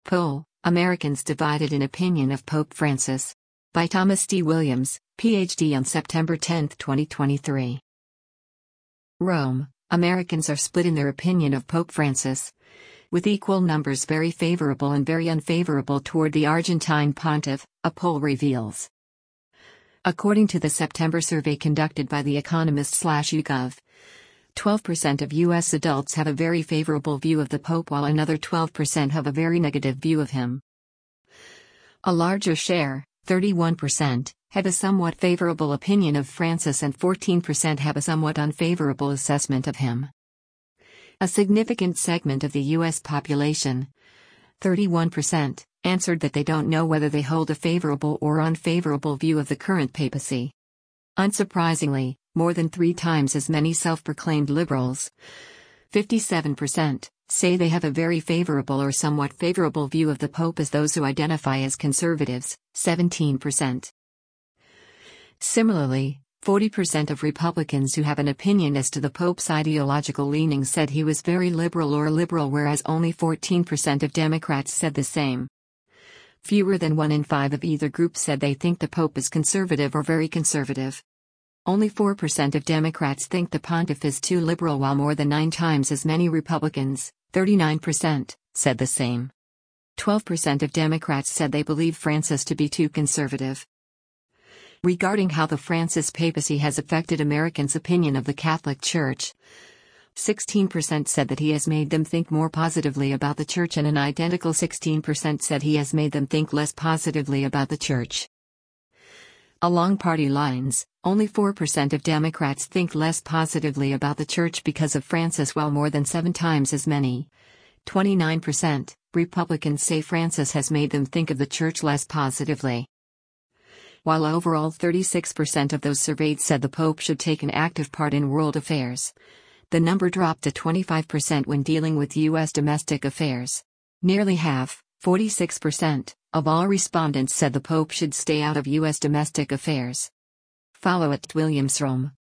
Poll: Americans divided in opinion of Pope Francis. By Thomas D. Williams, Ph.D. on September 10, 2023. Rome: Americans are split in their opinion of Pope Francis, with equal numbers very favorable and very unfavorable toward the Argentine pontiff, a poll reveals. According to the September survey conducted by The Economist/YouGov, 12% of U.S. adults have a very favorable view of the Pope while another 12% have a very negative view of him. A larger share, 31%, have a somewhat favorable opinion of Francis and 14% have a somewhat unfavorable assessment of him. A significant segment of the U.S. population, 31%, answered that they don't know whether they hold a favorable or unfavorable view of the current papacy. Unsurprisingly, more than 3 times as many self-proclaimed liberals, 57%, say they have a very favorable or somewhat favorable view of the Pope as those who identify as conservatives, 17%. Similarly, 40% of Republicans who have an opinion as to the Pope's ideological leanings said he was very liberal or liberal, whereas only 14% of Democrats said the same. Fewer than 1 in 5 of either group said they think the Pope is conservative or very conservative. Only 4% of Democrats think the pontiff is too liberal, while more than 9 times as many Republicans, 39%, said the same. 12% of Democrats said they believe Francis to be too conservative. Regarding how the Francis papacy has affected Americans' opinion of the Catholic Church, 16% said that he has made them think more positively about the Church, and an identical 16% said he has made them think less positively about the Church. Along party lines, only 4% of Democrats think less positively about the Church because of Francis, while more than 7 times as many, 29%, Republicans say Francis has made them think of the Church less positively. While overall 36% of those surveyed said the Pope should take an active part in world affairs, the number dropped to 25% when dealing with U.S. domestic affairs. Nearly half, 46%, of all respondents said the Pope should stay out of U.S. domestic affairs. Follow @WilliamsRome.